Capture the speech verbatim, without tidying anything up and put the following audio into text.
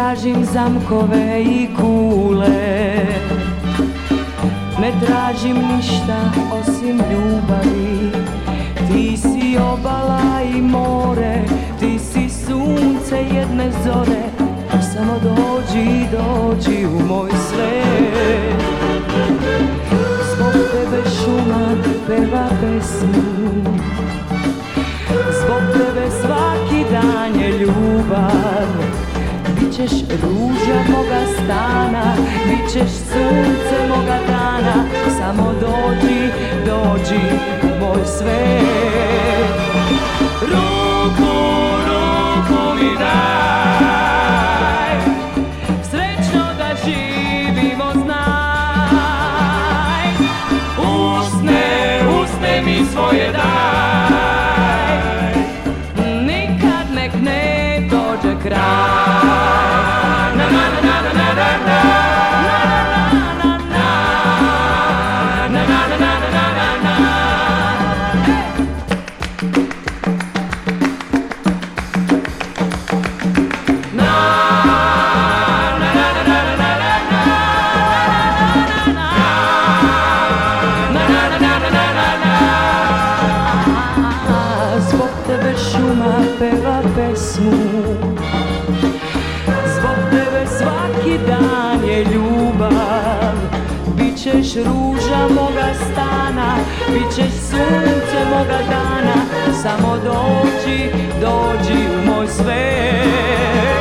tražim zamkove i kule, ne tražim ništa osim ljubavi. Ti si obala i more, ti si sunce jedne zore. Samo dođi, dođi u moj svet. Zbog tebe šuma peva pesmu, zbog tebe svaki dan je ljubav. Bićeš ruža moga stana, bićeš sunce moga dana. Samo dođi, dođi u moj svet. Ruku, ruku mi daj, srećno da živimo znaj. Usne, usne mi svoje daj, nikad nek ne dođe kraj. Zbog tebe šuma peva pesmu, zbog tebe svaki dan je ljubav. Bićeš ruža moga stana, bićeš sunce moga dana. Samo dođi, dođi u moj svet.